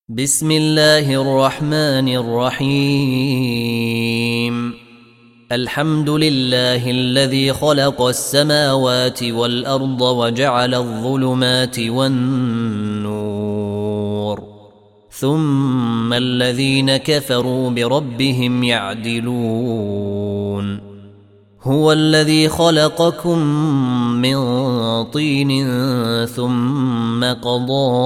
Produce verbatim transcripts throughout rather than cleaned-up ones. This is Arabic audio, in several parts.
بسم الله الرحمن الرحيم. الحمد لله الذي خلق السماوات والأرض وجعل الظلمات والنور ثم الذين كفروا بربهم يعدلون. هو الذي خلقكم من طين ثم قضى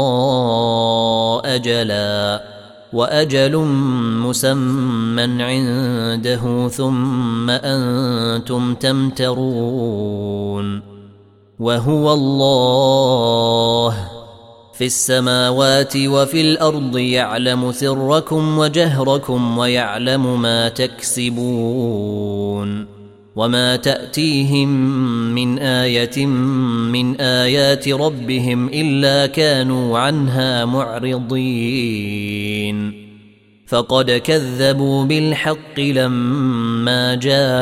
أجلا وأجل مسمى عنده ثم أنتم تمترون. وهو الله في السماوات وفي الأرض يعلم سركم وجهركم ويعلم ما تكسبون. وما تأتيهم من آية من آيات ربهم إلا كانوا عنها معرضين. فقد كذبوا بالحق لما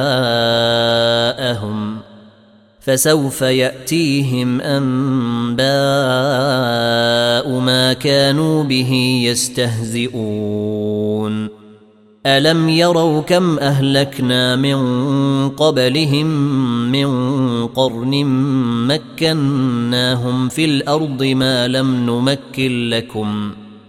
جاءهم فسوف يأتيهم أنباء ما كانوا به يستهزئون. ألم يروا كم أهلكنا من قبلهم من قرن مكناهم في الأرض ما لم نمكن لكم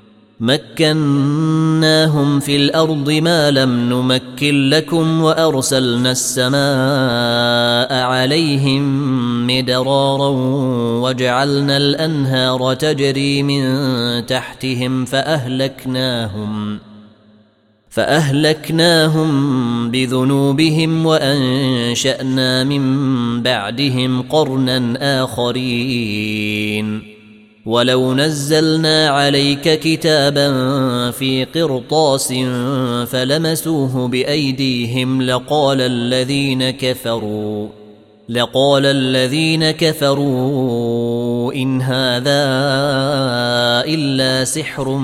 مكناهم في الأرض ما لم نمكن لكم وأرسلنا السماء عليهم مدرارا وجعلنا الأنهار تجري من تحتهم فأهلكناهم فأهلكناهم بذنوبهم وأنشأنا من بعدهم قرنا آخرين. ولو نزلنا عليك كتابا في قرطاس فلمسوه بأيديهم لقال الذين كفروا لقال الذين كفروا إن هذا إلا سحر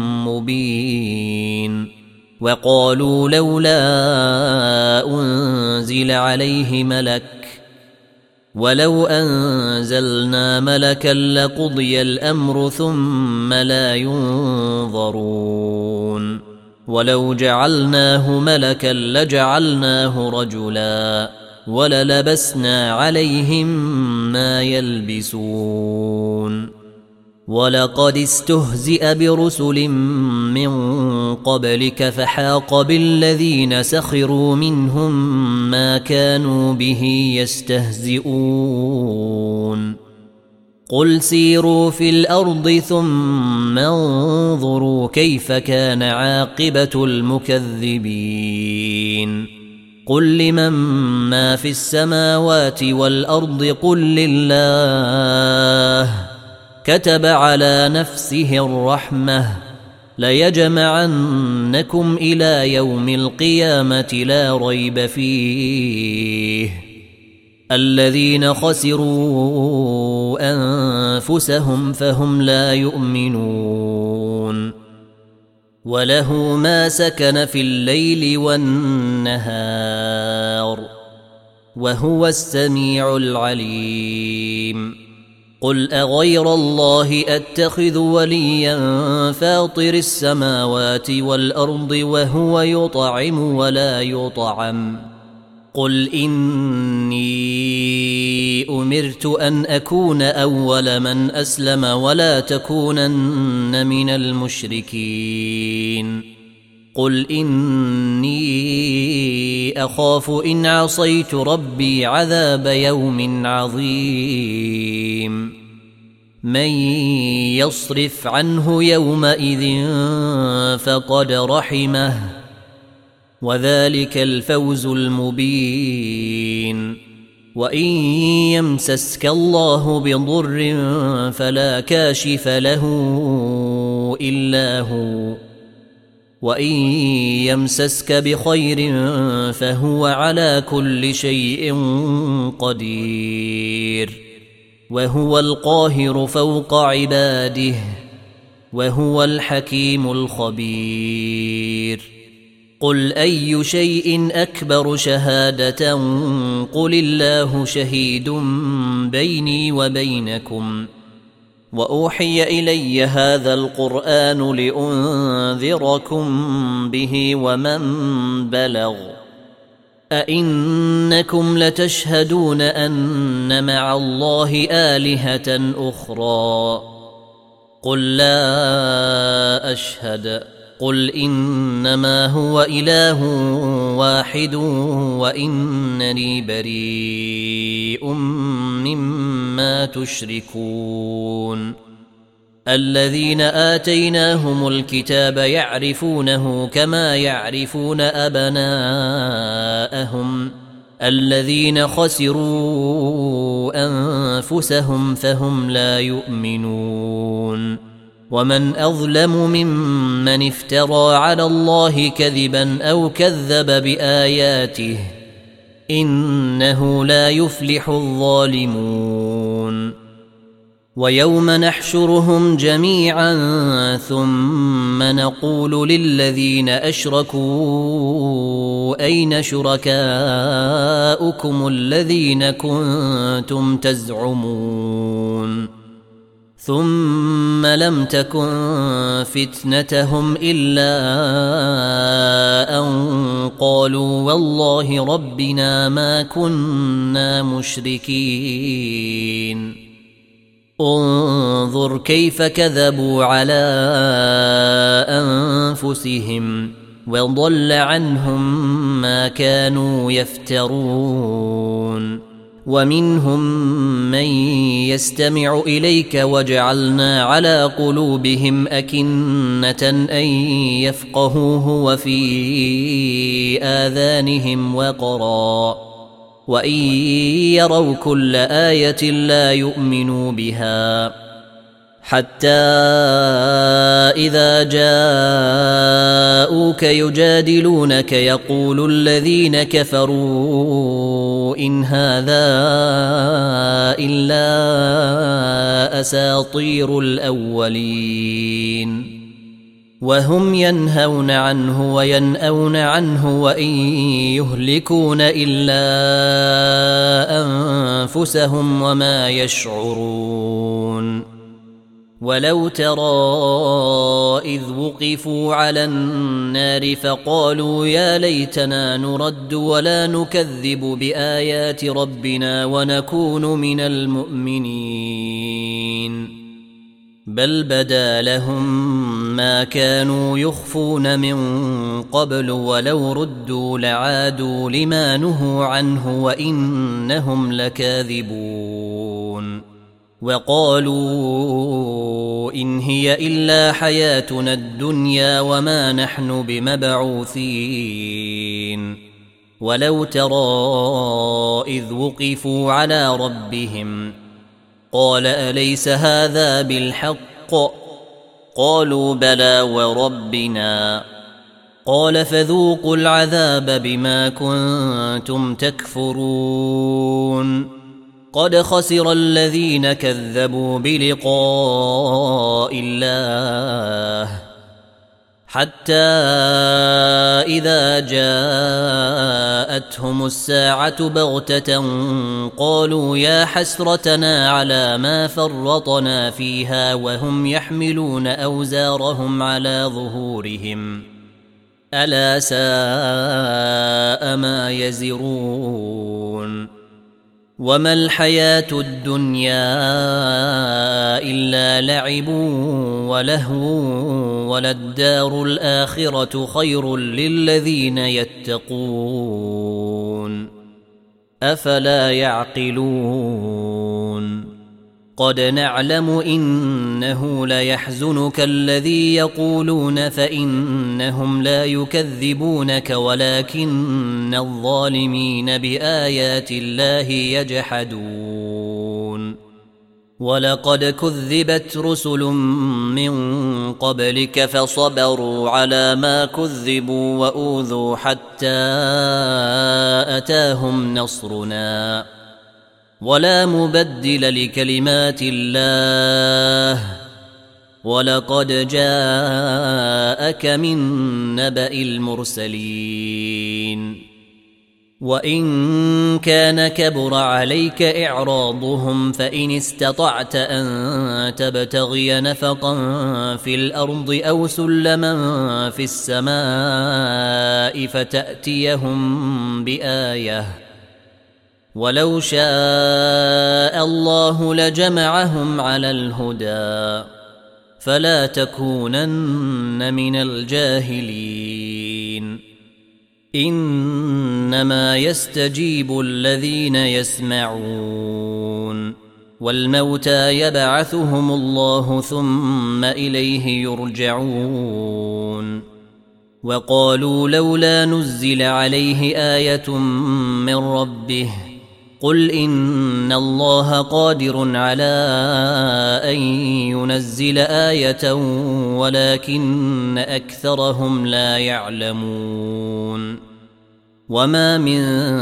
مبين. وقالوا لولا أنزل عليه ملك ولو أنزلنا ملكا لقضي الأمر ثم لا ينظرون. ولو جعلناه ملكا لجعلناه رجلا وللبسنا عليهم ما يلبسون. ولقد استهزئ برسل من قبلك فحاق بالذين سخروا منهم ما كانوا به يستهزئون. قل سيروا في الأرض ثم انظروا كيف كان عاقبة المكذبين. قل لمن ما في السماوات والأرض قل لله كتب على نفسه الرحمة ليجمعنكم إلى يوم القيامة لا ريب فيه. الذين خسروا أنفسهم فهم لا يؤمنون. وله ما سكن في الليل والنهار وهو السميع العليم. قل أغير الله أتخذ وليا فاطر السماوات والأرض وهو يطعم ولا يطعم. قل إني أمرت أن أكون أول من أسلم ولا تكونن من المشركين. قل إني أخاف إن عصيت ربي عذاب يوم عظيم. من يصرف عنه يومئذ فقد رحمه وذلك الفوز المبين. وإن يمسسك الله بضر فلا كاشف له إلا هو وإن يمسسك بخير فهو على كل شيء قدير. وهو القاهر فوق عباده وهو الحكيم الخبير. قل أي شيء أكبر شهادة قل الله شهيد بيني وبينكم وأوحي إلي هذا القرآن لأنذركم به ومن بلغ أئنكم لتشهدون أن مع الله آلهة أخرى قل لا أشهد قل إنما هو إله واحد وإنني بريء مما تشركون الذين آتيناهم الكتاب يعرفونه كما يعرفون أبناءهم الذين خسروا أنفسهم فهم لا يؤمنون ومن أظلم ممن افترى على الله كذبا أو كذب بآياته إنه لا يفلح الظالمون ويوم نحشرهم جميعا ثم نقول للذين أشركوا أين شركاؤكم الذين كنتم تزعمون ثم لم تكن فتنتهم إلا أن قالوا والله ربنا ما كنا مشركين انظر كيف كذبوا على أنفسهم وضل عنهم ما كانوا يفترون ومنهم من يستمع إليك وجعلنا على قلوبهم أكنة أن يفقهوه وفي آذانهم وقرا وإن يروا كل آية لا يؤمنوا بها حتى إذا جاءوك يجادلونك يقول الذين كفروا إن هذا إلا أساطير الأولين وهم ينهون عنه وينأون عنه وإن يهلكون إلا أنفسهم وما يشعرون ولو ترى إذ وقفوا على النار فقالوا يا ليتنا نرد ولا نكذب بآيات ربنا ونكون من المؤمنين بل بدا لهم ما كانوا يخفون من قبل ولو ردوا لعادوا لما نهوا عنه وإنهم لكاذبون وقالوا إن هي إلا حياتنا الدنيا وما نحن بمبعوثين ولو ترى إذ وقفوا على ربهم قال أليس هذا بالحق قالوا بلى وربنا قال فذوقوا العذاب بما كنتم تكفرون قد خسر الذين كذبوا بلقاء الله حتى إذا جاءتهم الساعة بغتة قالوا يا حسرتنا على ما فرطنا فيها وهم يحملون أوزارهم على ظهورهم ألا ساء ما يزرون وما الحياة الدنيا إلا لعب ولهو وللدار الآخرة خير للذين يتقون أفلا يعقلون قد نعلم إنه ليحزنك الذي يقولون فإنهم لا يكذبونك ولكن الظالمين بآيات الله يجحدون ولقد كذبت رسل من قبلك فصبروا على ما كذبوا وأوذوا حتى أتاهم نصرنا ولا مبدل لكلمات الله ولقد جاءك من نبأ المرسلين وإن كان كبر عليك إعراضهم فإن استطعت أن تبتغي نفقا في الأرض أو سلما في السماء فتأتيهم بآية ولو شاء الله لجمعهم على الهدى فلا تكونن من الجاهلين إنما يستجيب الذين يسمعون والموتى يبعثهم الله ثم إليه يرجعون وقالوا لولا نزل عليه آية من ربه قل إن الله قادر على أن ينزل آية ولكن أكثرهم لا يعلمون وما من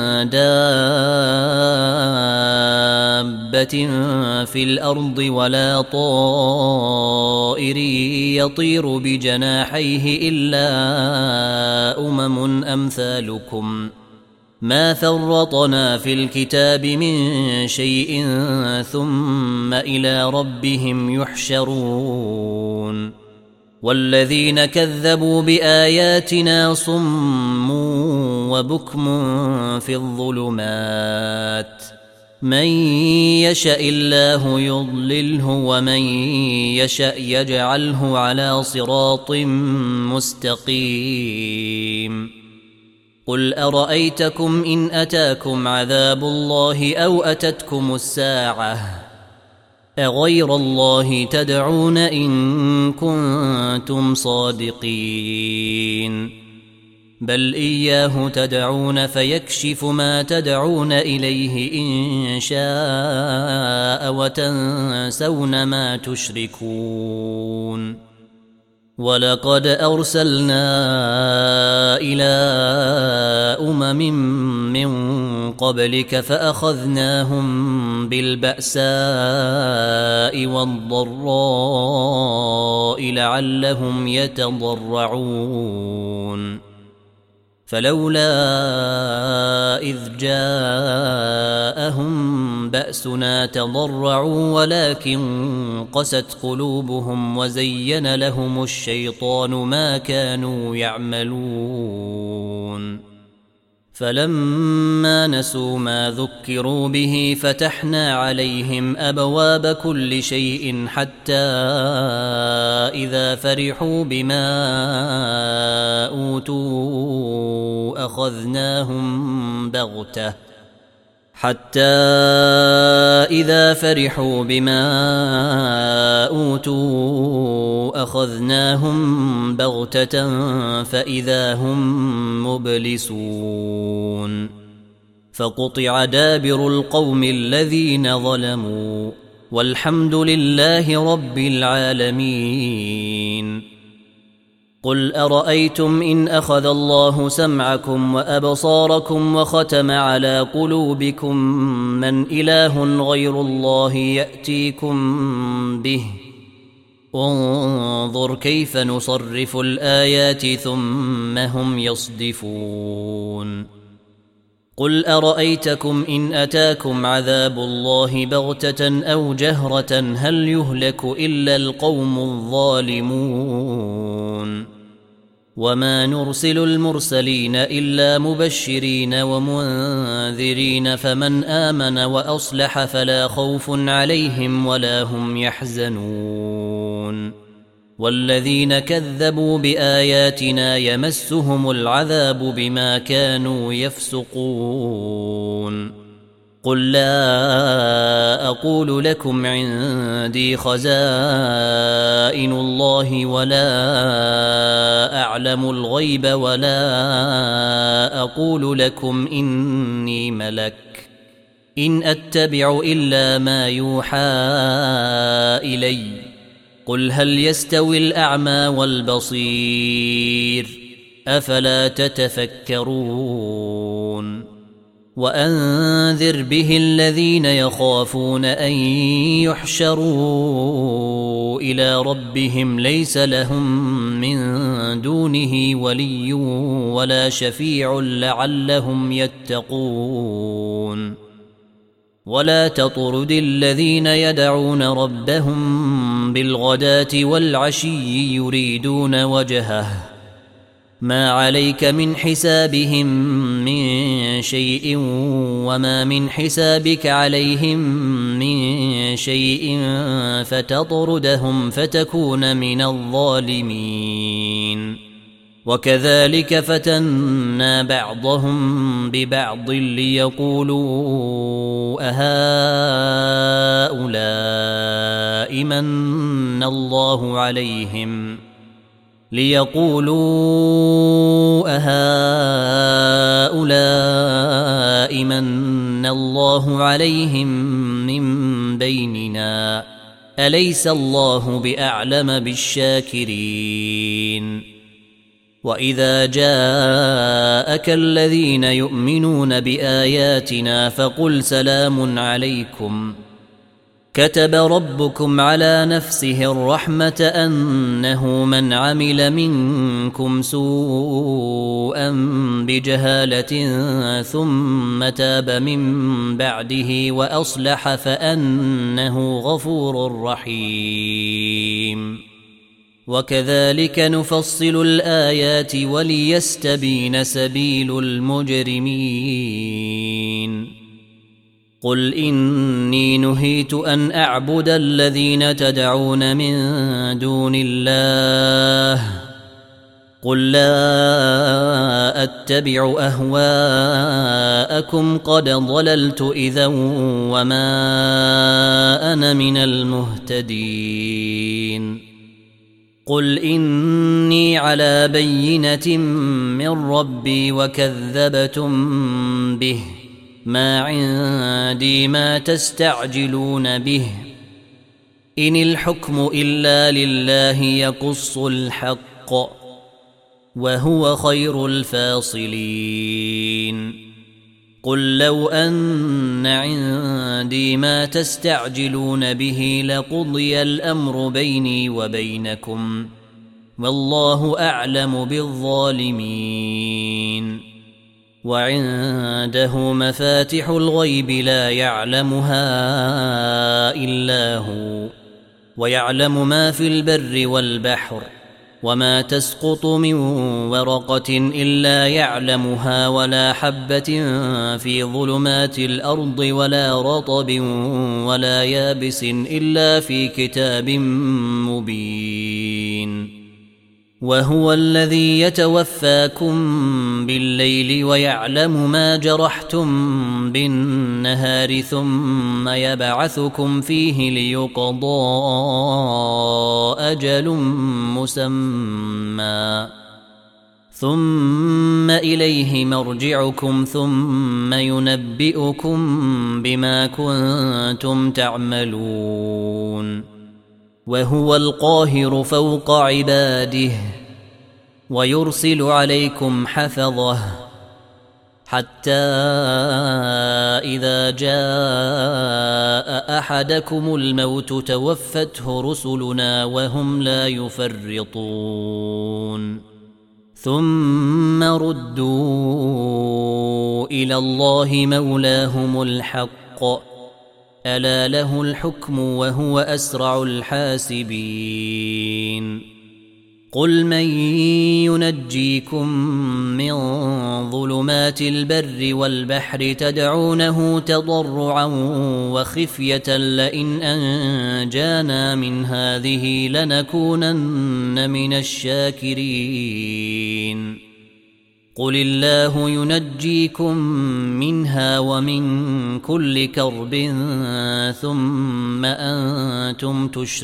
دابة في الأرض ولا طائر يطير بجناحيه إلا أمم أمثالكم ما فرطنا في الكتاب من شيء ثم إلى ربهم يحشرون والذين كذبوا بآياتنا صم وبكم في الظلمات من يشاء الله يضلله ومن يشاء يجعله على صراط مستقيم قل أرأيتكم إن أتاكم عذاب الله أو أتتكم الساعة أغير الله تدعون إن كنتم صادقين بل إياه تدعون فيكشف ما تدعون إليه إن شاء وتنسون ما تشركون ولقد أرسلنا إلى أمم من قبلك فأخذناهم بالبأساء والضراء لعلهم يتضرعون فلولا إذ جاءهم بأسنا تضرعوا ولكن قست قلوبهم وزين لهم الشيطان ما كانوا يعملون فلما نسوا ما ذكروا به فتحنا عليهم أبواب كل شيء حتى إذا فرحوا بما أوتوا أخذناهم بغتة حتى إذا فرحوا بما أوتوا أخذناهم بغتة فإذا هم مبلسون فقطع دابر القوم الذين ظلموا والحمد لله رب العالمين قل أرأيتم إن أخذ الله سمعكم وأبصاركم وختم على قلوبكم من إله غير الله يأتيكم به انظر كيف نصرف الآيات ثم هم يصدفون قل أرأيتكم إن أتاكم عذاب الله بغتة أو جهرة هل يهلك إلا القوم الظالمون وما نرسل المرسلين إلا مبشرين ومنذرين فمن آمن وأصلح فلا خوف عليهم ولا هم يحزنون والذين كذبوا بآياتنا يمسهم العذاب بما كانوا يفسقون قل لا أقول لكم عندي خزائن الله ولا أعلم الغيب ولا أقول لكم إني ملك إن أتبع إلا ما يوحى إلي قل هل يستوي الأعمى والبصير أفلا تتفكرون وأنذر به الذين يخافون أن يحشروا إلى ربهم ليس لهم من دونه ولي ولا شفيع لعلهم يتقون ولا تطرد الذين يدعون ربهم بالغداة والعشي يريدون وجهه ما عليك من حسابهم من شيء وما من حسابك عليهم من شيء فتطردهم فتكون من الظالمين وكذلك فتنا بعضهم ببعض ليقولوا أهؤلاء من الله عليهم ليقولوا أهؤلاء من الله عليهم من بيننا أليس الله بأعلم بالشاكرين وإذا جاءك الذين يؤمنون بآياتنا فقل سلام عليكم كتب ربكم على نفسه الرحمة أنه من عمل منكم سوءا بجهالة ثم تاب من بعده وأصلح فأنه غفور رحيم وكذلك نفصل الآيات وليستبين سبيل المجرمين قل إني نهيت أن أعبد الذين تدعون من دون الله قل لا أتبع أهواءكم قد ضللت إذا وما أنا من المهتدين قل إني على بينة من ربي وكذبتم به ما عندي ما تستعجلون به إن الحكم إلا لله يقص الحق وهو خير الفاصلين قل لو أن عندي ما تستعجلون به لقضي الأمر بيني وبينكم والله أعلم بالظالمين وعنده مفاتح الغيب لا يعلمها إلا هو ويعلم ما في البر والبحر وما تسقط من ورقة إلا يعلمها ولا حبة في ظلمات الأرض ولا رطب ولا يابس إلا في كتاب مبين وهو الذي يتوفاكم بالليل ويعلم ما جرحتم بالنهار ثم يبعثكم فيه ليقضى أجل مسمى ثم إليه مرجعكم ثم ينبئكم بما كنتم تعملون وهو القاهر فوق عباده ويرسل عليكم حفظه حتى إذا جاء أحدكم الموت توفته رسلنا وهم لا يفرطون ثم ردوا إلى الله مولاهم الحق ألا له الحكم وهو أسرع الحاسبين قل من ينجيكم من ظلمات البر والبحر تدعونه تضرعا وخفية لئن أنجانا من هذه لنكونن من الشاكرين قل الله ينجيكم منها ومن كل كرب ثم أنتم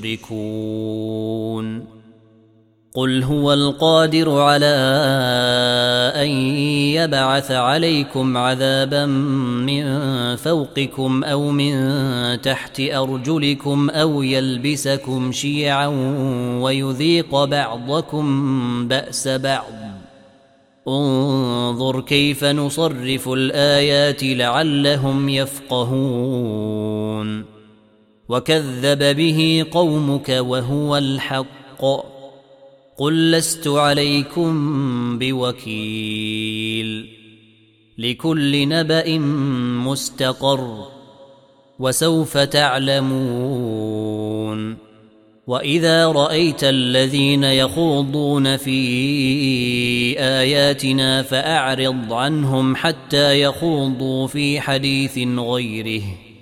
تشركون قل هو القادر على أن يبعث عليكم عذابا من فوقكم أو من تحت أرجلكم أو يلبسكم شيعا ويذيق بعضكم بأس بعض انظر كيف نصرف الآيات لعلهم يفقهون وكذب به قومك وهو الحق قل لست عليكم بوكيل لكل نبأ مستقر وسوف تعلمون وإذا رأيت الذين يخوضون في آياتنا فأعرض عنهم حتى يخوضوا في حديث غيره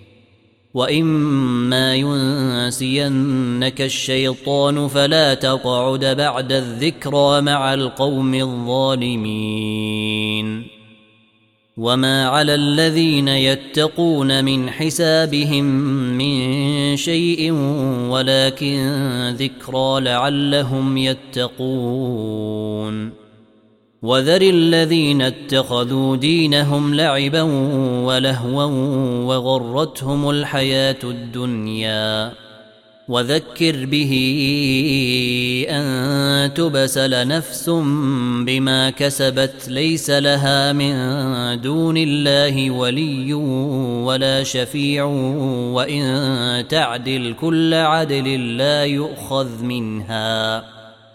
وإما ينسينك الشيطان فلا تقعد بعد الذكرى مع القوم الظالمين وما على الذين يتقون من حسابهم من شيء ولكن ذكرى لعلهم يتقون وذر الذين اتخذوا دينهم لعبا ولهوا وغرتهم الحياة الدنيا وذكر به أن تبسل نفس بما كسبت ليس لها من دون الله ولي ولا شفيع وإن تعدل كل عدل لا يؤخذ منها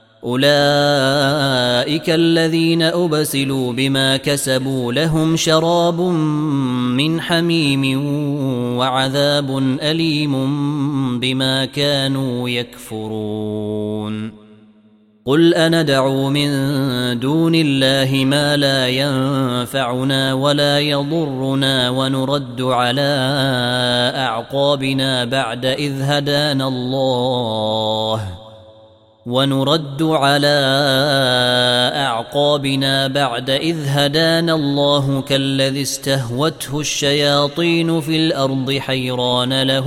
أولئك الذين أبسلوا بما كسبوا لهم شراب من حميم وعذاب أليم بما كانوا يكفرون قل أندعو من دون الله ما لا ينفعنا ولا يضرنا ونرد على أعقابنا بعد إذ هدانا الله ونرد على أعقابنا بعد إذ هدانا الله كالذي استهوته الشياطين في الأرض حيران له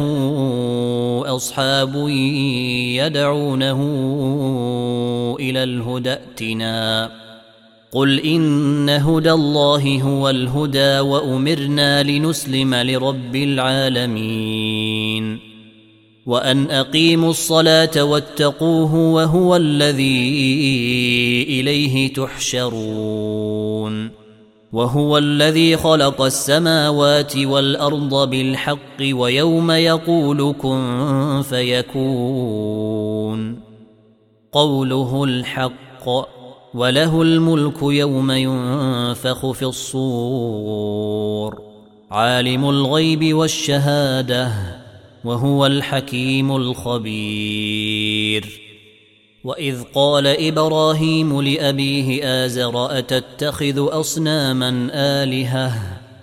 أصحاب يدعونه إلى الهدى ائتنا قل إن هدى الله هو الهدى وأمرنا لنسلم لرب العالمين وأن أقيموا الصلاة واتقوه وهو الذي إليه تحشرون وهو الذي خلق السماوات والأرض بالحق ويوم يقول كن فيكون قوله الحق وله الملك يوم ينفخ في الصور عالم الغيب والشهادة وهو الحكيم الخبير وإذ قال إبراهيم لأبيه آزر أتتخذ أصناما آلهة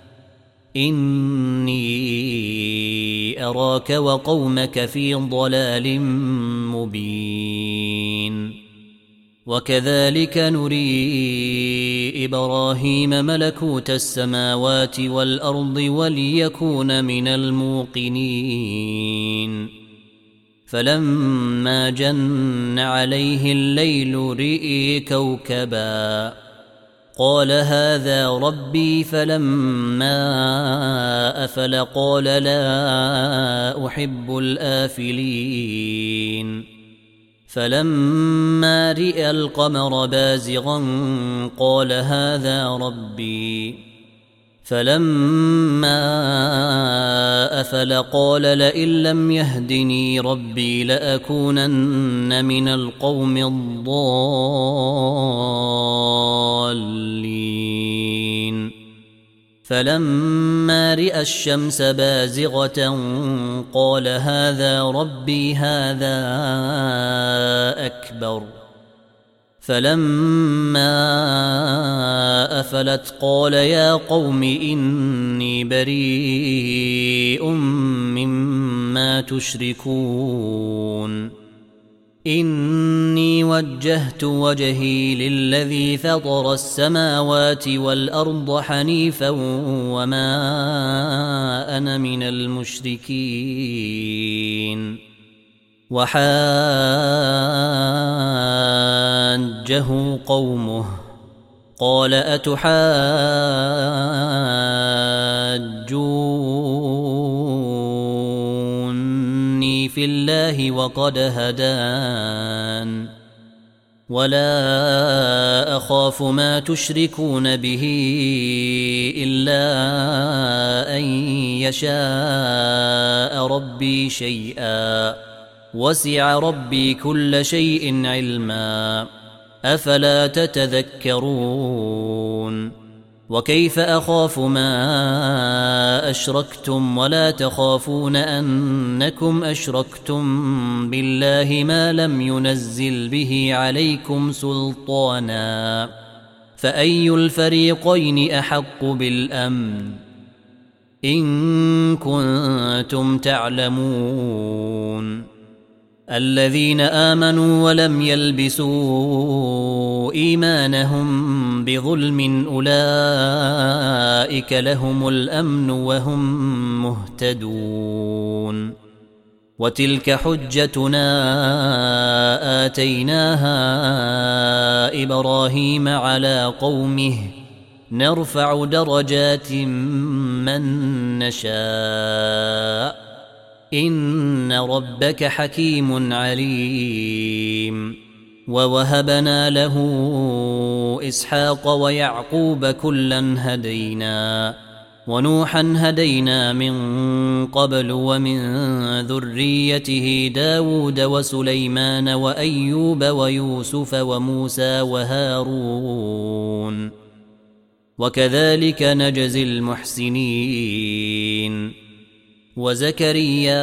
إني أراك وقومك في ضلال مبين وكذلك نري إبراهيم ملكوت السماوات والأرض وليكون من الموقنين فلما جن عليه الليل رئي كوكبا قال هذا ربي فلما أفل قال لا أحب الآفلين فلما رئ القمر بازغا قال هذا ربي فلما أفل قال لئن لم يهدني ربي لأكونن من القوم الضالين فلما رئ الشمس بازغة قال هذا ربي هذا أكبر فلما أفلت قال يا قوم إني بريء مما تشركون إني وجهت وجهي للذي فطر السماوات والأرض حنيفا وما أنا من المشركين وحاجه قومه قال أتحاجوني في الله وقد هدان ولا أخاف ما تشركون به إلا أن يشاء ربي شيئا وسع ربي كل شيء علما أفلا تتذكرون وكيف أخاف ما أشركتم ولا تخافون أنكم أشركتم بالله ما لم ينزل به عليكم سلطانا فأي الفريقين أحق بالأمن إن كنتم تعلمون الذين آمنوا ولم يلبسوا إيمانهم بظلم أولئك لهم الأمن وهم مهتدون وتلك حجتنا آتيناها إبراهيم على قومه نرفع درجات من نشاء إن ربك حكيم عليم ووهبنا له إسحاق ويعقوب كلا هدينا ونوحا هدينا من قبل ومن ذريته داود وسليمان وأيوب ويوسف وموسى وهارون وكذلك نجزي المحسنين وزكريا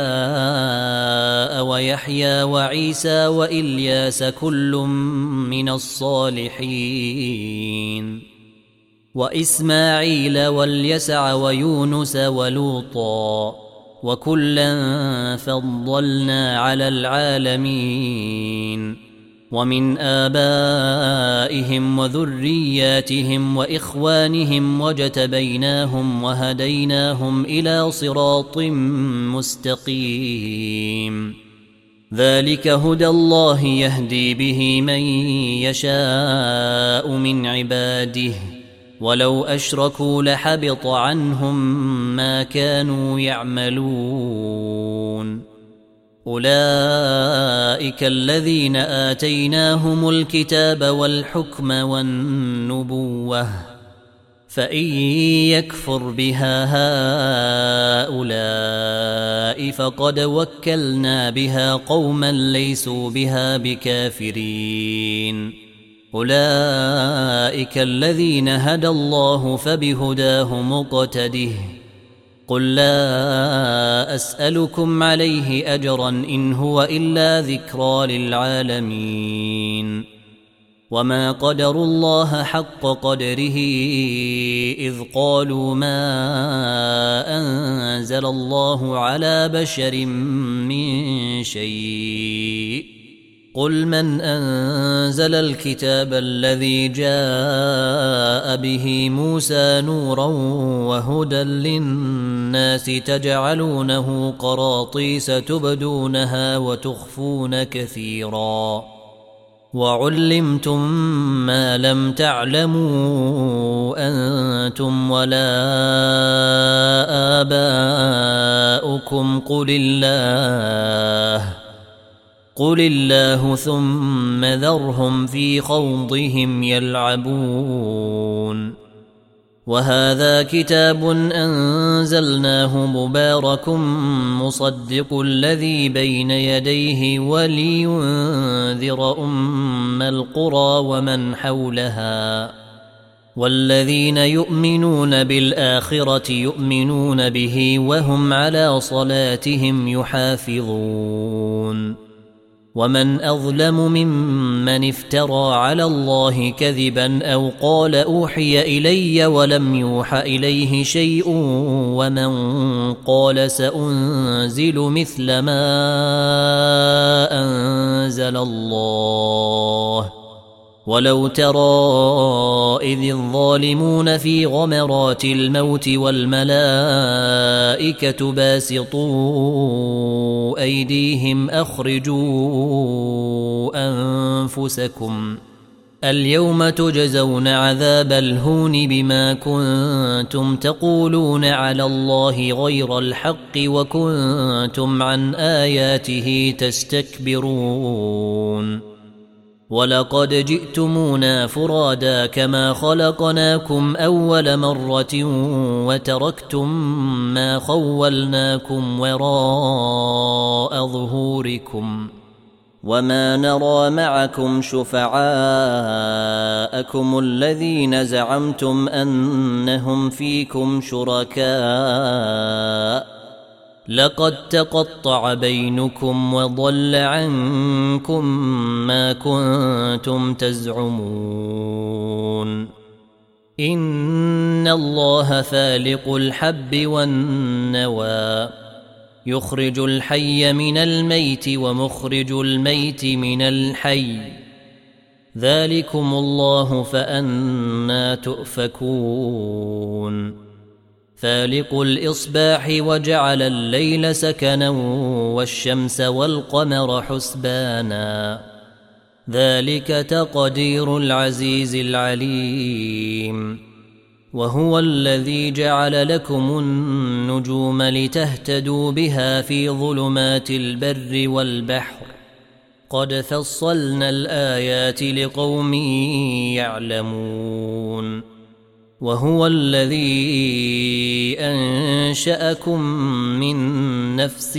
ويحيى وعيسى وإلياس كل من الصالحين وإسماعيل واليسع ويونس ولوطا وكلا فضلنا على العالمين ومن آبائهم وذرياتهم وإخوانهم وجتبيناهم وهديناهم إلى صراط مستقيم ذلك هدى الله يهدي به من يشاء من عباده ولو أشركوا لحبط عنهم ما كانوا يعملون أولئك الذين آتيناهم الكتاب والحكم والنبوة فإن يكفر بها هؤلاء فقد وكلنا بها قوما ليسوا بها بكافرين أولئك الذين هدى الله فبهداه مقتده قل لا أسألكم عليه أجرا إن هو إلا ذكرى للعالمين وما قدروا الله حق قدره إذ قالوا ما أنزل الله على بشر من شيء قل من أنزل الكتاب الذي جاء به موسى نورا وهدى للناس تجعلونه قراطيس تبدونها وتخفون كثيرا وعلمتم ما لم تعلموا أنتم ولا آباؤكم قل الله قل الله ثم ذرهم في خوضهم يلعبون وهذا كتاب أنزلناه مبارك مصدق الذي بين يديه ولينذر أم القرى ومن حولها والذين يؤمنون بالآخرة يؤمنون به وهم على صلاتهم يحافظون ومن أظلم ممن افترى على الله كذبا أو قال أوحي إلي ولم يوح إليه شيء ومن قال سأنزل مثل ما أنزل الله ولو ترى إذ الظالمون في غمرات الموت والملائكة باسطوا أيديهم أخرجوا أنفسكم اليوم تجزون عذاب الهون بما كنتم تقولون على الله غير الحق وكنتم عن آياته تستكبرون ولقد جئتمونا فرادا كما خلقناكم أول مرة وتركتم ما خولناكم وراء ظهوركم وما نرى معكم شفعاءكم الذين زعمتم أنهم فيكم شركاء لقد تقطع بينكم وضل عنكم ما كنتم تزعمون إن الله فالق الحب والنوى يخرج الحي من الميت ومخرج الميت من الحي ذلكم الله فأنا تؤفكون فالق الإصباح وجعل الليل سكنا والشمس والقمر حسبانا ذلك تقدير العزيز العليم وهو الذي جعل لكم النجوم لتهتدوا بها في ظلمات البر والبحر قد فصلنا الآيات لقوم يعلمون وهو الذي أنشأكم من نفس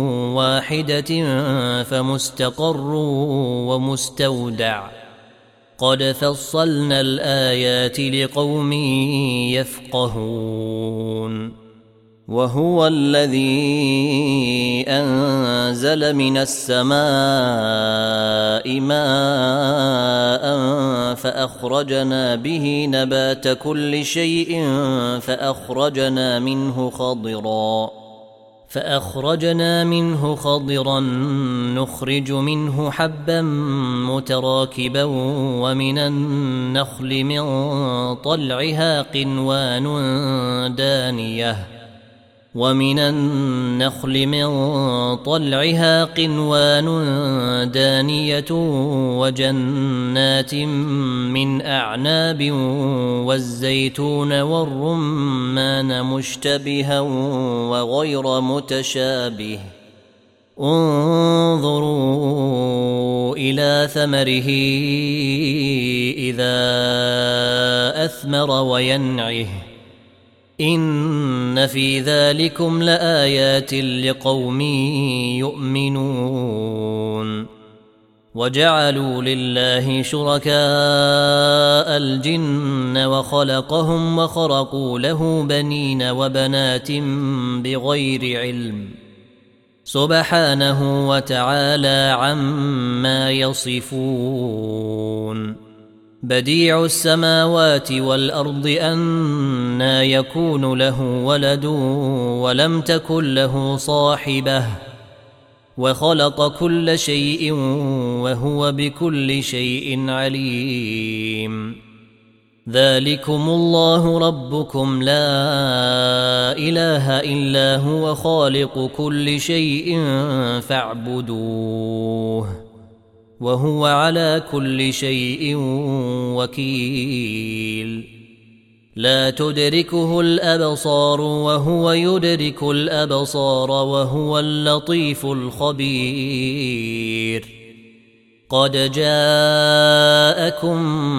واحدة فمستقر ومستودع قد فصلنا الآيات لقوم يفقهون وهو الذي أنزل من السماء ماء فأخرجنا به نبات كل شيء فأخرجنا منه خضرا فأخرجنا منه خضرا نخرج منه حبا متراكبا ومن النخل من طلعها قنوان دانية ومن النخل من طلعها قنوان دانية وجنات من أعناب والزيتون والرمان مشتبها وغير متشابه انظروا إلى ثمره إذا أثمر وينعه إن في ذلكم لآيات لقوم يؤمنون وجعلوا لله شركاء الجن وخلقهم وخرقوا له بنين وبنات بغير علم سبحانه وتعالى عما يصفون بديع السماوات والأرض أنى يكون له ولد ولم تكن له صاحبة وخلق كل شيء وهو بكل شيء عليم ذلكم الله ربكم لا إله إلا هو خالق كل شيء فاعبدوه وهو على كل شيء وكيل لا تدركه الأبصار وهو يدرك الأبصار وهو اللطيف الخبير قد جاءكم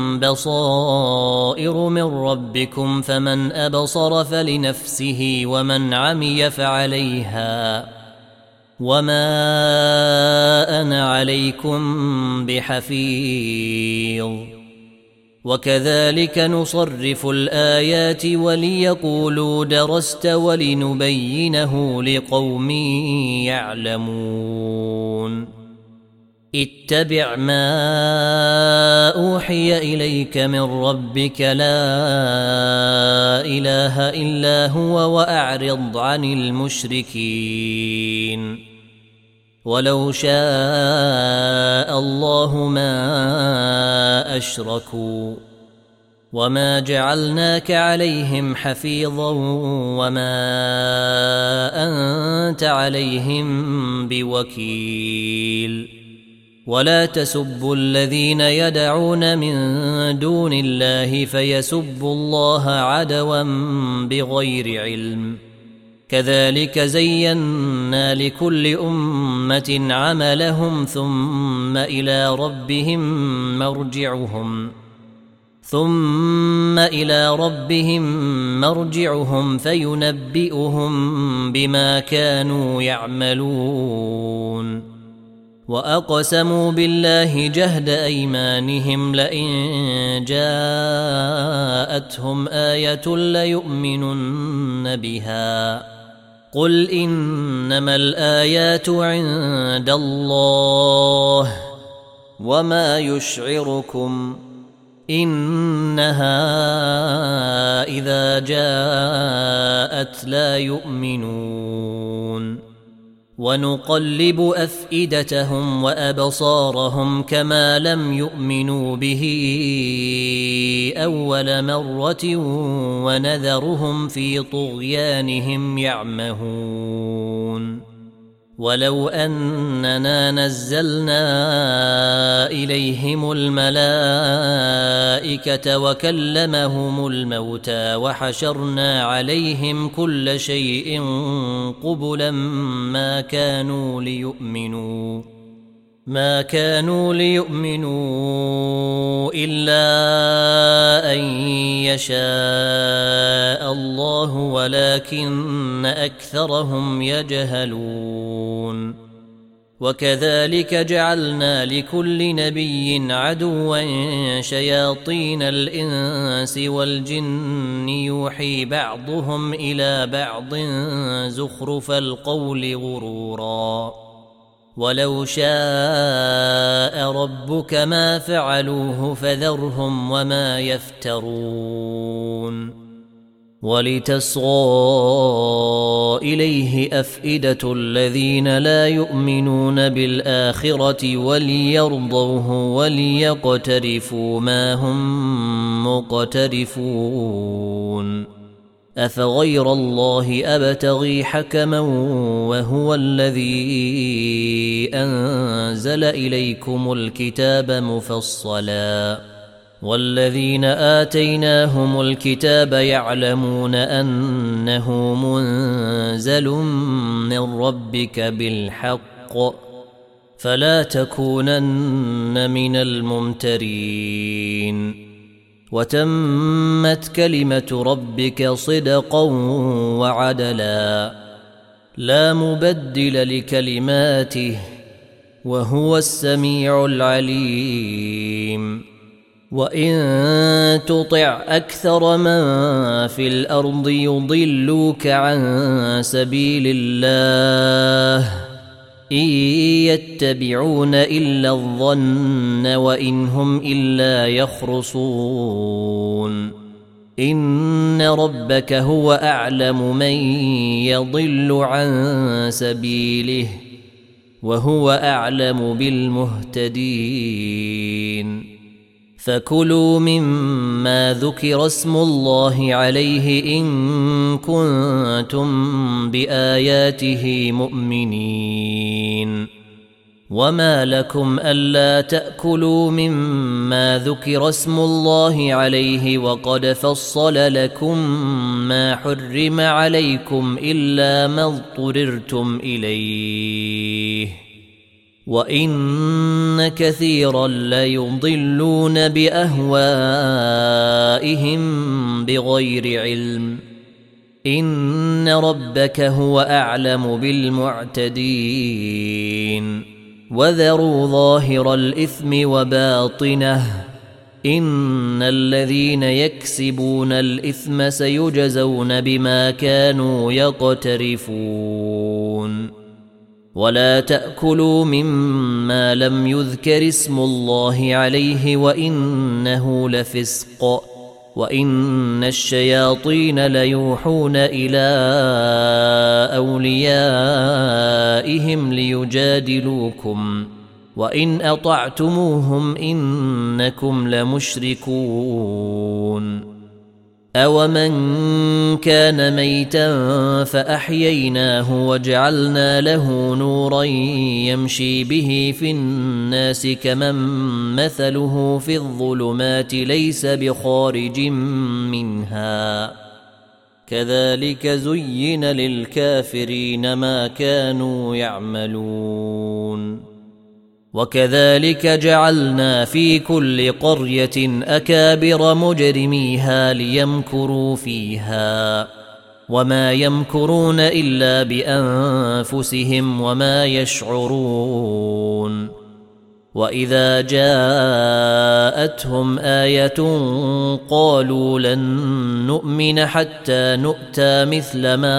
بصائر من ربكم فمن أبصر فلنفسه ومن عمي فعليها وما أنا عليكم بحفيظ وكذلك نصرف الآيات وليقولوا درست ولنبينه لقوم يعلمون اتبع ما أوحي إليك من ربك لا إله إلا هو وأعرض عن المشركين ولو شاء الله ما أشركوا وما جعلناك عليهم حفيظا وما أنت عليهم بوكيل ولا تسبوا الذين يدعون من دون الله فيسبوا الله عدوا بغير علم كذلك زينا لكل أمة عملهم ثم إلى ربهم مرجعهم ثم إلى ربهم مرجعهم فينبئهم بما كانوا يعملون وأقسموا بالله جهد أيمانهم لئن جاءتهم آية ليؤمنن بها قل إنما الآيات عند الله وما يشعركم إنها إذا جاءت لا يؤمنون ونقلب أفئدتهم وأبصارهم كما لم يؤمنوا به أول مرة ونذرهم في طغيانهم يعمهون ولو أننا نزلنا إليهم الملائكة وكلمهم الموتى وحشرنا عليهم كل شيء قبلا ما كانوا ليؤمنوا ما كانوا ليؤمنوا إلا أن يشاء الله ولكن أكثرهم يجهلون وكذلك جعلنا لكل نبي عدوا شياطين الإنس والجن يوحي بعضهم إلى بعض زخرف القول غرورا ولو شاء ربك ما فعلوه فذرهم وما يفترون ولتصغى إليه أفئدة الذين لا يؤمنون بالآخرة وليرضوه وليقترفوا ما هم مقترفون أفغير الله أبتغي حكما وهو الذي أنزل إليكم الكتاب مفصلا والذين آتيناهم الكتاب يعلمون أنه منزل من ربك بالحق فلا تكونن من الممترين وتمت كلمة ربك صدقا وعدلا لا مبدل لكلماته وهو السميع العليم وإن تطع أكثر من في الأرض يضلوك عن سبيل الله إن يتبعون إلا الظن وإن هم إلا يخرصون إن ربك هو أعلم من يضل عن سبيله وهو أعلم بالمهتدين فكلوا مما ذكر اسم الله عليه إن كنتم بآياته مؤمنين وما لكم ألا تأكلوا مما ذكر اسم الله عليه وقد فصل لكم ما حرم عليكم إلا ما اضطررتم إليه وإن كثيرا ليضلون بأهوائهم بغير علم إن ربك هو أعلم بالمعتدين وذروا ظاهر الإثم وباطنه إن الذين يكسبون الإثم سيجزون بما كانوا يقترفون ولا تأكلوا مما لم يذكر اسم الله عليه وإنه لفسق وإن الشياطين ليوحون إلى أوليائهم ليجادلوكم وإن أطعتموهم إنكم لمشركون أومن كان ميتا فأحييناه وجعلنا له نورا يمشي به في الناس كمن مثله في الظلمات ليس بخارج منها كذلك زين للكافرين ما كانوا يعملون وكذلك جعلنا في كل قرية أكابر مجرميها ليمكروا فيها وما يمكرون إلا بأنفسهم وما يشعرون وإذا جاءتهم آية قالوا لن نؤمن حتى نؤتى مثل ما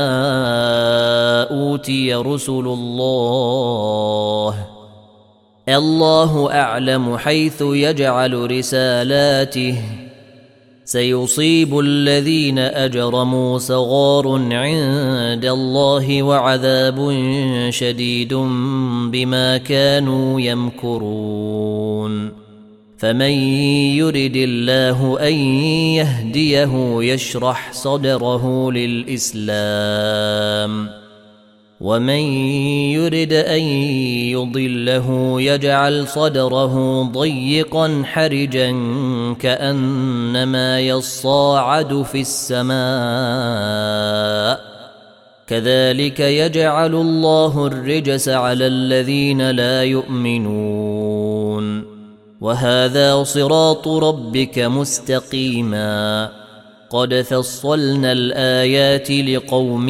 أوتي رسل الله الله أعلم حيث يجعل رسالاته سيصيب الذين أجرموا صغار عند الله وعذاب شديد بما كانوا يمكرون فمن يرد الله أن يهديه يشرح صدره للإسلام ومن يرد أن يضله يجعل صدره ضيقا حرجا كأنما يصاعد في السماء كذلك يجعل الله الرجس على الذين لا يؤمنون وهذا صراط ربك مستقيما قد فصلنا الآيات لقوم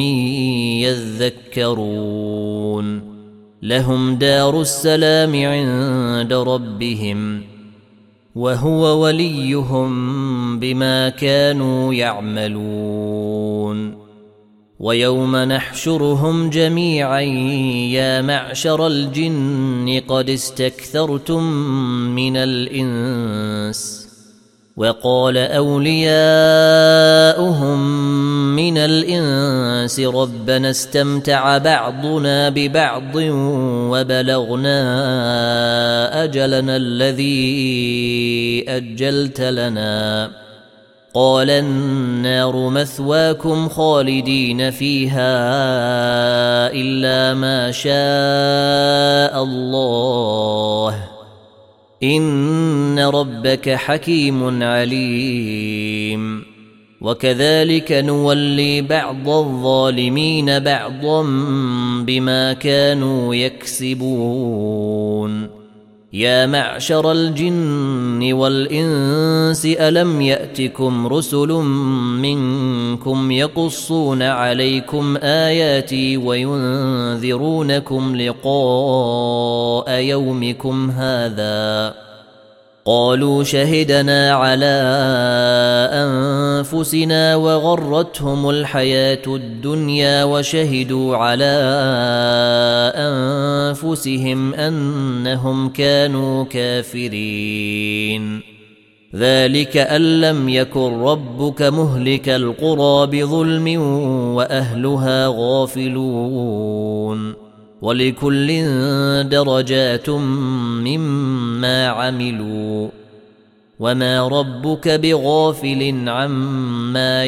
يذكرون لهم دار السلام عند ربهم وهو وليهم بما كانوا يعملون ويوم نحشرهم جميعا يا معشر الجن قد استكثرتم من الإنس وقال أولياؤهم من الإنس ربنا استمتع بعضنا ببعض وبلغنا أجلنا الذي أجلت لنا قال النار مثواكم خالدين فيها إلا ما شاء الله إن ربك حكيم عليم وكذلك نولي بعض الظالمين بعضا بما كانوا يكسبون يا معشر الجن والإنس ألم يأتكم رسل منكم يقصون عليكم آياتي وينذرونكم لقاء يومكم هذا قالوا شهدنا على أنفسنا وغرتهم الحياة الدنيا وشهدوا على أنفسهم أنهم كانوا كافرين ذلك أن لم يكن ربك مهلك القرى بظلم وأهلها غافلون ولكل درجات مما عملوا وما ربك بغافل عما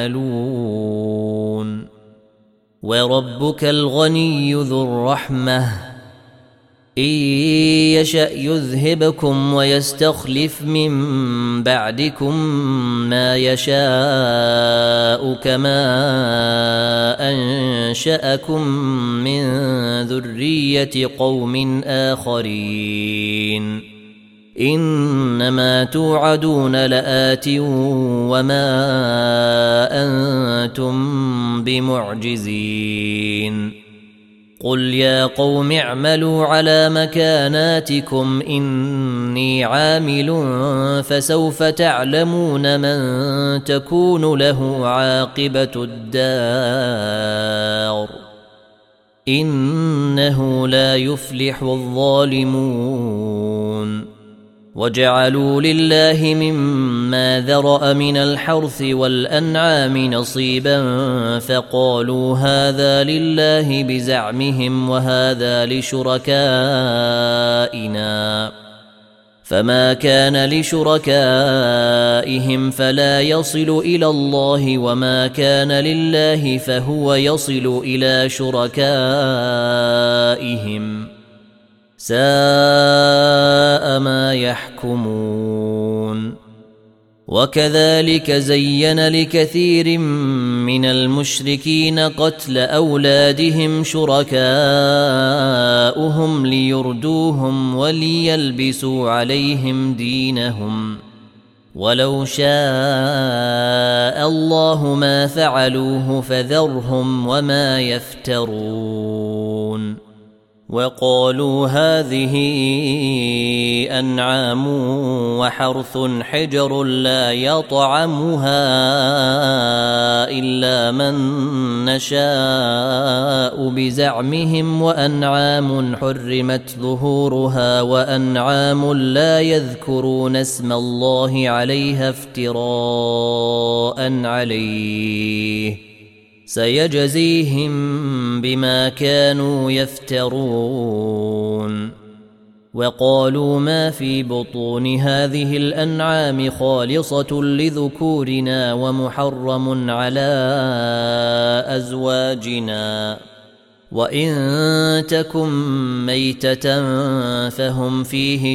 يعملون وربك الغني ذو الرحمة إن يشأ يذهبكم ويستخلف من بعدكم ما يشاء كما أنشأكم من ذرية قوم آخرين إنما توعدون لآت وما أنتم بمعجزين قل يا قوم اعملوا على مكاناتكم إني عامل فسوف تعلمون من تكون له عاقبة الدار إنه لا يفلح الظالمون وجعلوا لله مما ذرأ من الحرث والأنعام نصيبا فقالوا هذا لله بزعمهم وهذا لشركائنا فما كان لشركائهم فلا يصل إلى الله وما كان لله فهو يصل إلى شركائهم ساء ما يحكمون وكذلك زين لكثير من المشركين قتل أولادهم شركاؤهم ليردوهم وليلبسوا عليهم دينهم ولو شاء الله ما فعلوه فذرهم وما يفترون وقالوا هذه أنعام وحرث حجر لا يطعمها إلا من نشاء بزعمهم وأنعام حرمت ظهورها وأنعام لا يذكرون اسم الله عليها افتراء عليه سيجزيهم بما كانوا يفترون وقالوا ما في بطون هذه الأنعام خالصة لذكورنا ومحرم على أزواجنا وإن تكن ميتة فهم فيه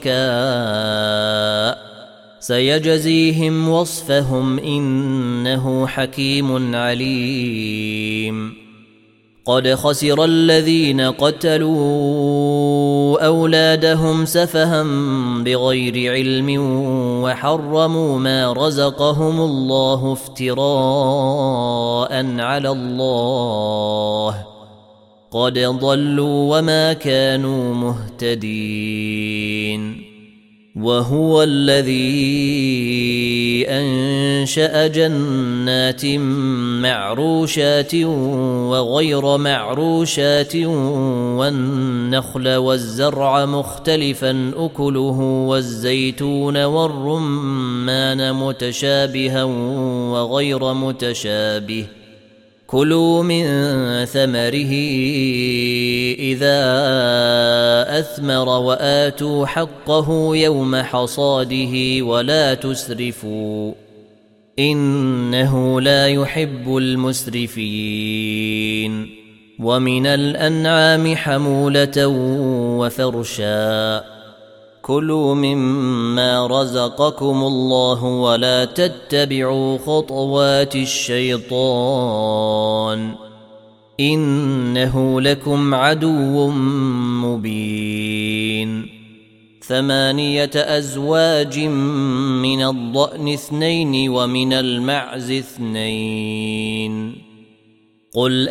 شركاء سيجزيهم وصفهم إنه حكيم عليم قد خسر الذين قتلوا أولادهم سفها بغير علم وحرموا ما رزقهم الله افتراء على الله قد ضلوا وما كانوا مهتدين وهو الذي أنشأ جنات معروشات وغير معروشات والنخل والزرع مختلفا أكله والزيتون والرمان متشابها وغير متشابه كلوا من ثمره إذا أثمر وآتوا حقه يوم حصاده ولا تسرفوا إنه لا يحب المسرفين ومن الأنعام حمولة وفرشا كلوا مما رزقكم الله ولا تتبعوا خطوات الشيطان إنه لكم عدو مبين ثمانية أزواج من الضأن اثنين ومن المعز اثنين قل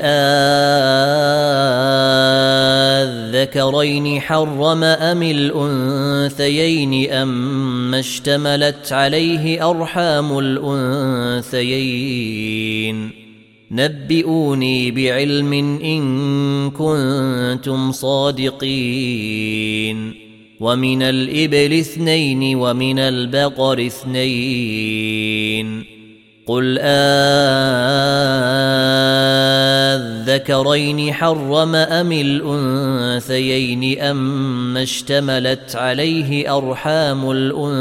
آذكرين حرم أم الأنثيين أم اشتملت عليه أرحام الأنثيين نبئوني بعلم إن كنتم صادقين ومن الإبل اثنين ومن البقر اثنين قل آذكرين حرم أم الأنثيين أم اشتملت عليه أرحام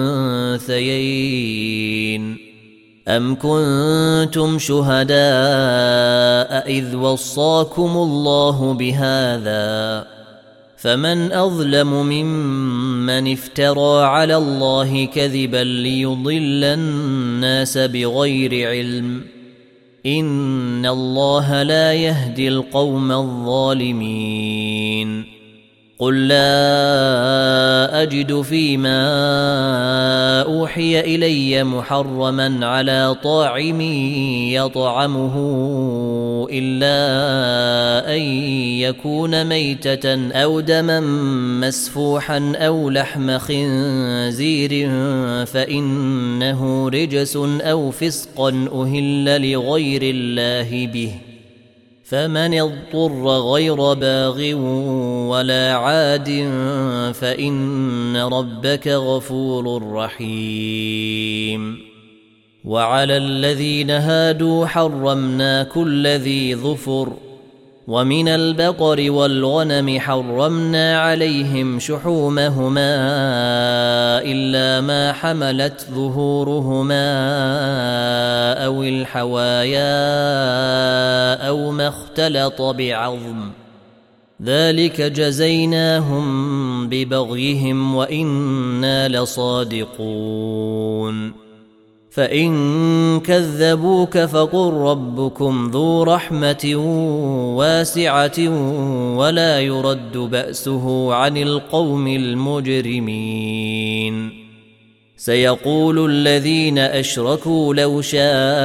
الأنثيين أم كنتم شهداء إذ وصاكم الله بهذا فمن أظلم ممن افترى على الله كذبا ليضل الناس بغير علم إن الله لا يهدي القوم الظالمين قل لا أجد فيما أوحي إلي محرما على طاعم يطعمه إلا أن يكون ميتة أو دما مسفوحا أو لحم خنزير فإنه رجس أو فسقا أهل لغير الله به فمن اضطر غير باغ ولا عاد فإن ربك غفور رحيم وعلى الذين هادوا حرمنا كل ذي ظفر ومن البقر والغنم حرمنا عليهم شحومهما إلا ما حملت ظهورهما أو الحوايا أو ما اختلط بعظم ذلك جزيناهم ببغيهم وإنا لصادقون فإن كذبوك فقل ربكم ذو رحمة واسعة ولا يرد بأسه عن القوم المجرمين. سيقول الذين أشركوا لو شاء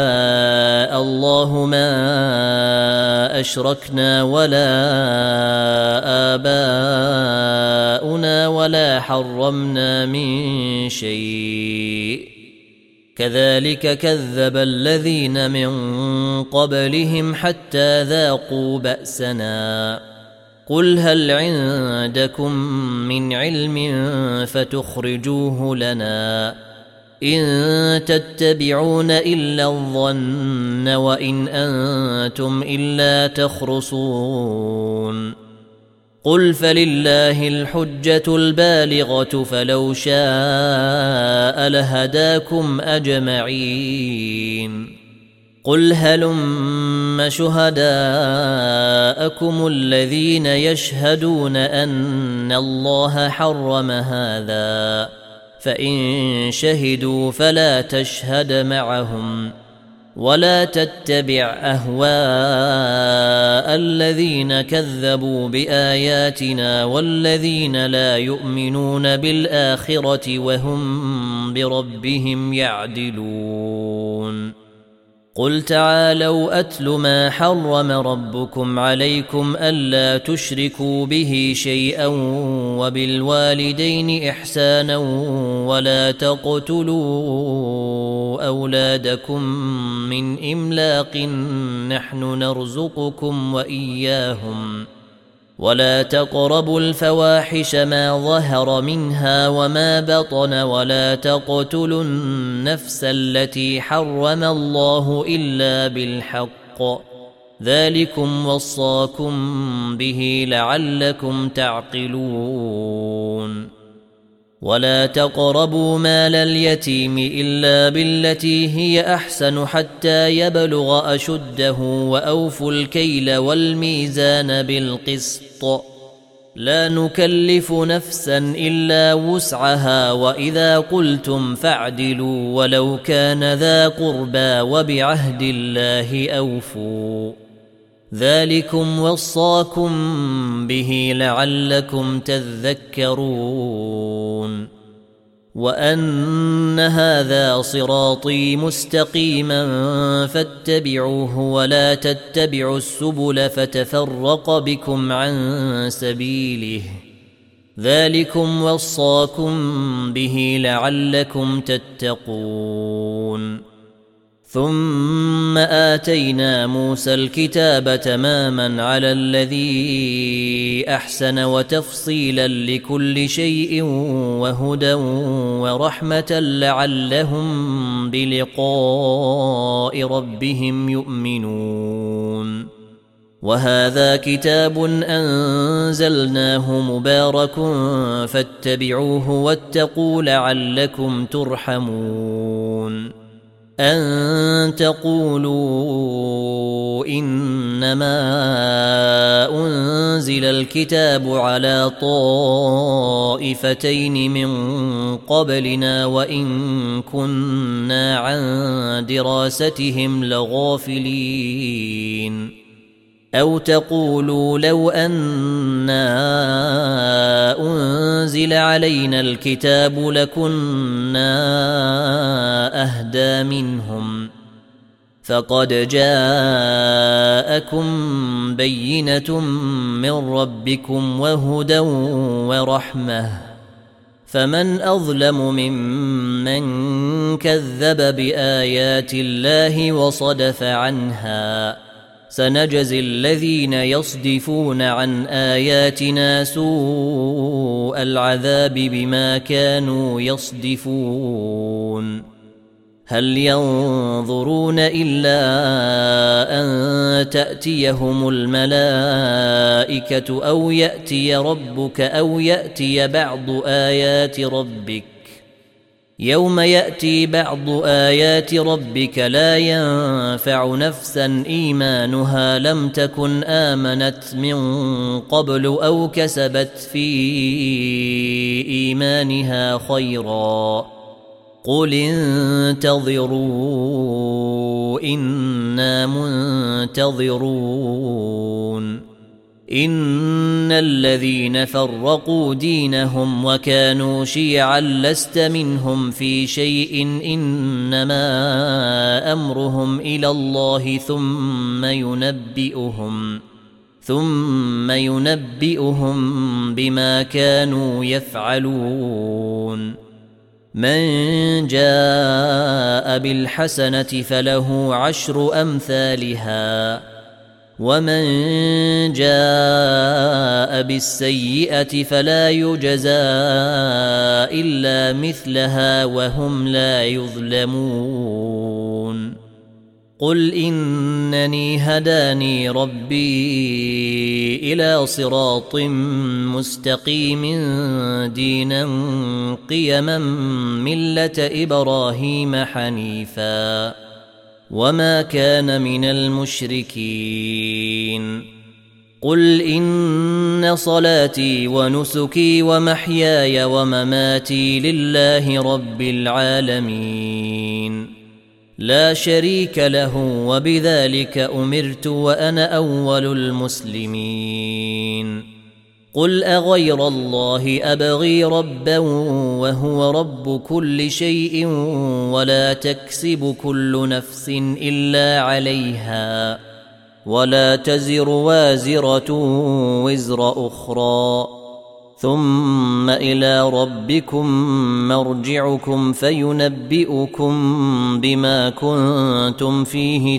الله ما أشركنا ولا آباؤنا ولا حرمنا من شيء كذلك كذب الذين من قبلهم حتى ذاقوا بأسنا. قل هل عندكم من علم فتخرجوه لنا إن تتبعون إلا الظن وإن أنتم إلا تخرصون. قل فلله الحجة البالغة فلو شاء لهداكم أجمعين. قل هلم شهداءكم الذين يشهدون أن الله حرم هذا فإن شهدوا فلا تشهد معهم ولا تتبع أهواء الذين كذبوا بآياتنا والذين لا يؤمنون بالآخرة وهم بربهم يعدلون. قل تعالوا أتل ما حرم ربكم عليكم ألا تشركوا به شيئا وبالوالدين إحسانا ولا تقتلوا أولادكم من إملاق نحن نرزقكم وإياهم ولا تقربوا الفواحش ما ظهر منها وما بطن ولا تقتلوا النفس التي حرم الله إلا بالحق ذلكم وصاكم به لعلكم تعقلون. ولا تقربوا مال اليتيم إلا بالتي هي أحسن حتى يبلغ أشده وأوفوا الكيل والميزان بالقسط لا نكلف نفسا إلا وسعها وإذا قلتم فاعدلوا ولو كان ذا قربى وبعهد الله أوفوا ذلكم وصاكم به لعلكم تذكرون. وأن هذا صراطي مستقيما فاتبعوه ولا تتبعوا السبل فتفرق بكم عن سبيله ذلكم وصاكم به لعلكم تتقون. ثم آتينا موسى الكتاب تماما على الذي أحسن وتفصيلا لكل شيء وهدى ورحمة لعلهم بلقاء ربهم يؤمنون. وهذا كتاب أنزلناه مبارك فاتبعوه واتقوا لعلكم ترحمون. أن تقولوا إنما أنزل الكتاب على طائفتين من قبلنا وإن كنا عن دراستهم لغافلين. أو تقولوا لو أنا أنزل علينا الكتاب لكنا أهدى منهم فقد جاءكم بينة من ربكم وهدى ورحمة فمن أظلم ممن كذب بآيات الله وصدف عنها سنجزي الذين يصدفون عن آياتنا سوء العذاب بما كانوا يصدفون. هل ينظرون إلا أن تأتيهم الملائكة أو يأتي ربك أو يأتي بعض آيات ربك يوم يأتي بعض آيات ربك لا ينفع نفسا إيمانها لم تكن آمنت من قبل أو كسبت في إيمانها خيرا قل انتظروا إنا منتظرون إن الذين فرقوا دينهم وكانوا شيعا لست منهم في شيء إنما أمرهم إلى الله ثم ينبئهم ثم ينبئهم بما كانوا يفعلون من جاء بالحسنة فله عشر أمثالها ومن جاء بالسيئة فلا يجزى إلا مثلها وهم لا يظلمون قل إنني هداني ربي إلى صراط مستقيم دينا قيما ملة إبراهيم حنيفا وما كان من المشركين قل إن صلاتي ونسكي ومحياي ومماتي لله رب العالمين لا شريك له وبذلك أمرت وأنا أول المسلمين قل أغير الله أبغي ربا وهو رب كل شيء ولا تكسب كل نفس إلا عليها ولا تزر وازرة وزر أخرى ثم إلى ربكم مرجعكم فينبئكم بما كنتم فيه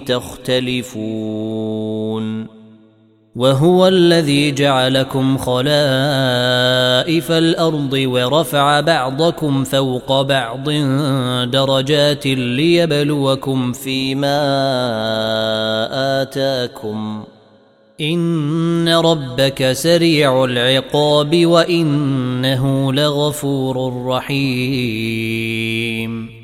تختلفون وهو الذي جعلكم خلائف الأرض ورفع بعضكم فوق بعض درجات ليبلوكم فيما آتاكم إن ربك سريع العقاب وإنه لغفور رحيم